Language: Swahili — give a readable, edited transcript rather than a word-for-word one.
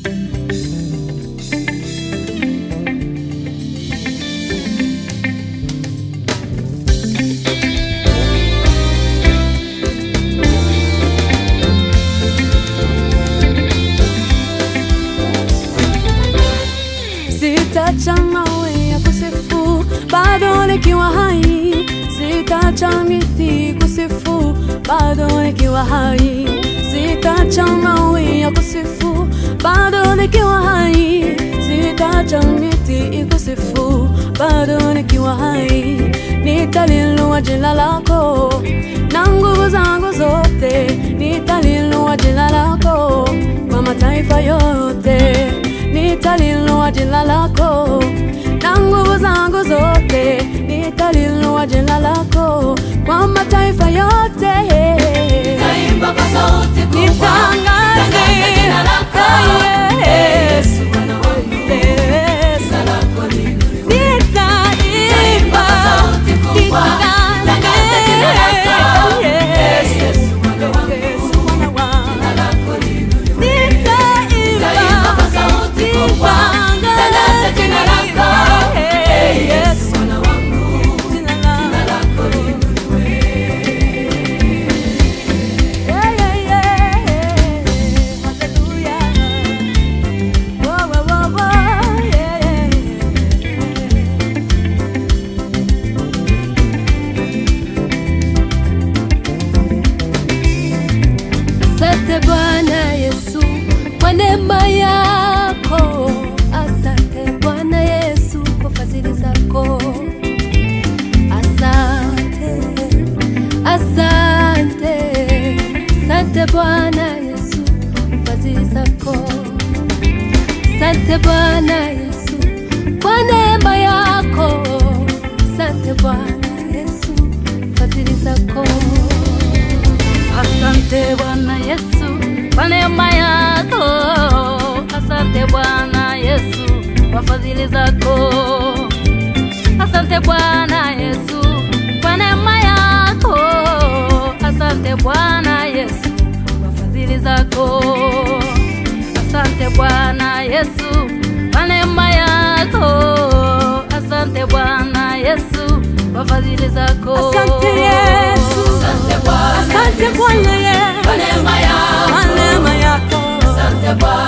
Sitacha mawe ya kusifu bado nikiwa hai, sitacha miti kusifu bado nikiwa hai, sitacha mawe ya kusifu bado nikiwa hai, sitacha miti kusifu bado nikiwa hai. Nitaliinua jina lako na nguvu zangu zote, nitaliinua jina lako kwa mataifa yote, nitaliinua jina lako na nguvu zangu zote, nitaliinua jina lako kwa mataifa yote. Taimba kwa sauti kubwa, nitangaze jina lako Yesu Bwana wangu, jina lako liinuliwe. Taimba kwa sauti kubwa, tangaza jina lako Yesu Bwana wangu, jina lako liinuliwe. Taimba kwa sauti kubwa, tangaza jina lako Yesu Bwana wangu, jina lako liinuliwe. Asante Bwana Yesu kwa neema yako, asante Bwana Yesu kwa fadhili zako, asante, asante, asante Bwana Yesu kwa fadhili zako, asante Bwana Yesu kwa neema yako, asante Bwana Yesu kwa fadhili zako. Asante Bwana Yesu kwa neema yako, asante Bwana Yesu kwa fadhili zako, asante Bwana Yesu kwa neema yako, asante Bwana Yesu kwa fadhili zako, asante Bwana Yesu kwa neema yako, asante Bwana Yesu kwa fadhili zako. Asante Yesu, Asante Bwana, asante Bwana Yesu kwa neema yako, kwa neema yako, asante Bwana.